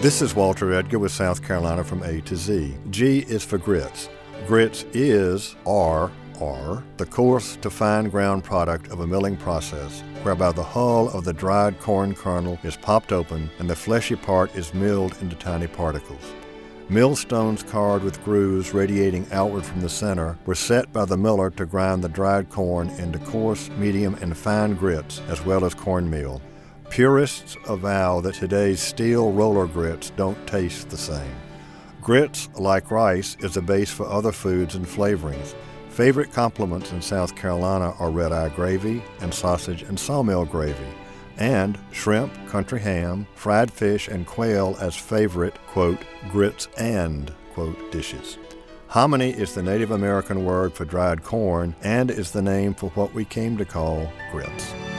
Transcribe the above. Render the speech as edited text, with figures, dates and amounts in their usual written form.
This is Walter Edgar with South Carolina from A to Z. G is for grits. Grits is, are, the coarse to fine ground product of a milling process whereby the hull of the dried corn kernel is popped open and the fleshy part is milled into tiny particles. Millstones carved with grooves radiating outward from the center were set by the miller to grind the dried corn into coarse, medium, and fine grits as well as cornmeal. Purists avow that today's steel roller grits don't taste the same. Grits, like rice, is a base for other foods and flavorings. Favorite complements in South Carolina are red-eye gravy and sausage and sawmill gravy, and shrimp, country ham, fried fish, and quail as favorite, quote, grits and, quote, dishes. Hominy is the Native American word for dried corn and is the name for what we came to call grits.